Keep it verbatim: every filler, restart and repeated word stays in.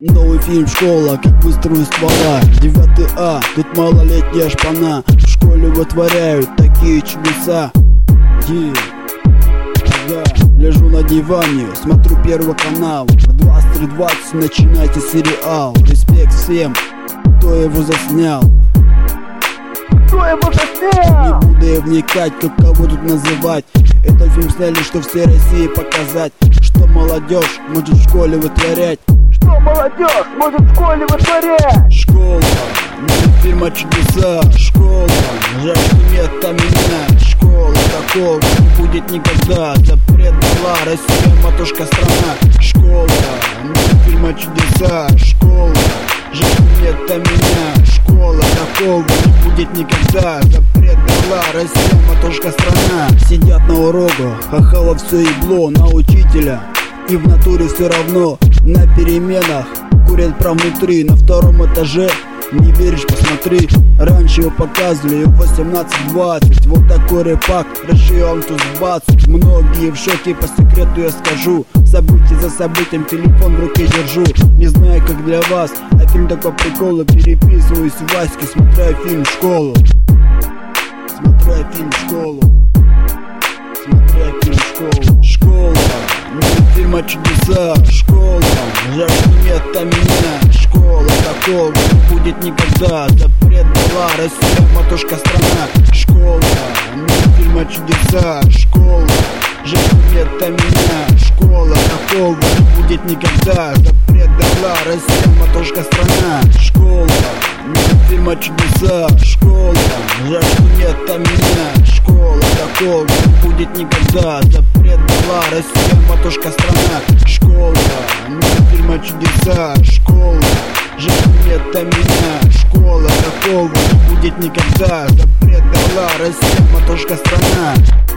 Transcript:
Новый фильм «Школа», как выстрелы ствола. Девятый А, тут малолетняя шпана. В школе вытворяют такие чудеса. Yeah. Ага. Лежу на диване, смотрю Первый канал. В двадцать три двадцать начинайте сериал. Респект всем, кто его заснял. Кто его заснял? Не буду я вникать, как кого тут называть. Этот фильм сняли, что всей России показать, что молодежь может в школе вытворять. Что молодежь может в школе вытворять? Школа, нет фильма чудеса. Школа, жаль, что нет там меня. Школа, такого не будет никогда. Запрет дала Россия, матушка страна. Школа, нет фильма чудеса. Школа, жаль, что нет там меня. Школа, такого не будет никогда. Запрет дала Россия, матушка страна. Сидят на уроках, хахало все ебло на учителя. И в натуре все равно. На переменах курят прям внутри. На втором этаже, не веришь, посмотри. Раньше его показывали в восемнадцать двадцать. Вот такой рэпак, решил вам тут сбацать. Многие в шоке, по секрету я скажу. Событие за событием, телефон в руке держу. Не знаю, как для вас, а фильм такой прикол. Переписываюсь в Ваське, смотря фильм «Школу». Смотря фильм «Школу». Смотря фильм «Школу». Школа, нет фильма чудеса. Школа, жаль, что нет там меня. Школа, такого не будет никогда. Запрет дала Россия, матушка страна. Школа, нет фильма чудеса. Школа, жаль, что нет там меня. Школа, такого не будет никогда. Запрет дала Россия, матушка страна. Школа, нет фильма чудеса. Школа, жаль, что нет там меня. Школа, такого не будет никогда. Запрет дала Россия, матушка страна. Школа, нет фильма чудеса. Школа, жаль, что нет там меня. Школа, такого не будет никогда. Запрет дала Россия, матушка страна.